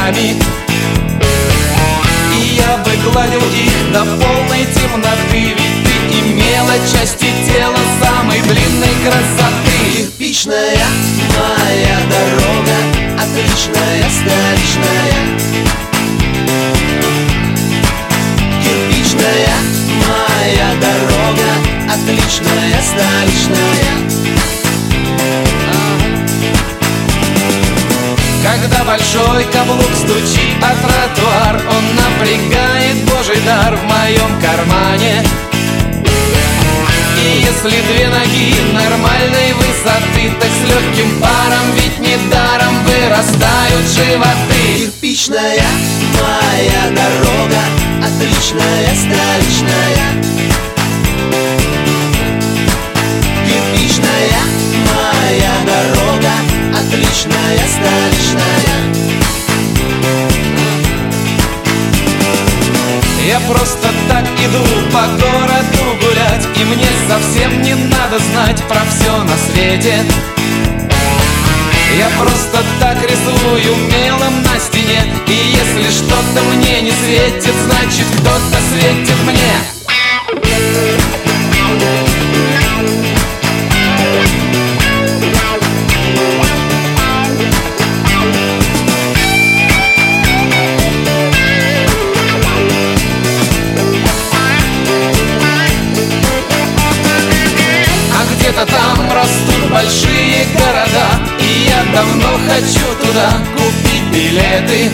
ногами. И я бы гладил их до полной темноты, ведь ты имела части тела самой длинной красоты. Кирпичная моя дорога, отличная, столичная. Кирпичная моя дорога, отличная, столичная. Когда большой каблук стучит о тротуар, он напрягает Божий дар в моем кармане. И если две ноги нормальной высоты, так с легким паром, ведь недаром вырастают животы. Кирпичная моя дорога, отличная, столичная. Кирпичная моя дорога, отличная, столичная. Я просто так иду по городу гулять, и мне совсем не надо знать про все на свете. Я просто так рисую мелом на стене, и если что-то мне не светит, значит кто-то светит мне. Где-то там растут большие города, и я давно хочу туда купить билеты.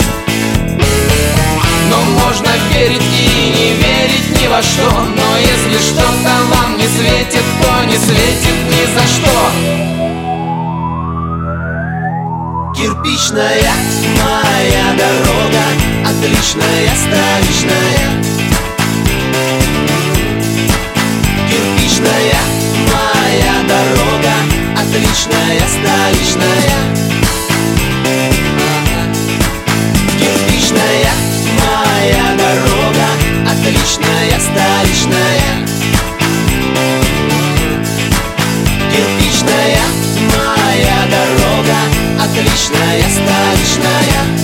Но можно верить и не верить ни во что, но если что-то вам не светит, то не светит ни за что. Кирпичная моя дорога, отличная, столичная. Кирпичная моя дорога, отличная, столичная. Кирпичная моя дорога, отличная, столичная. Кирпичная моя дорога, отличная, столичная.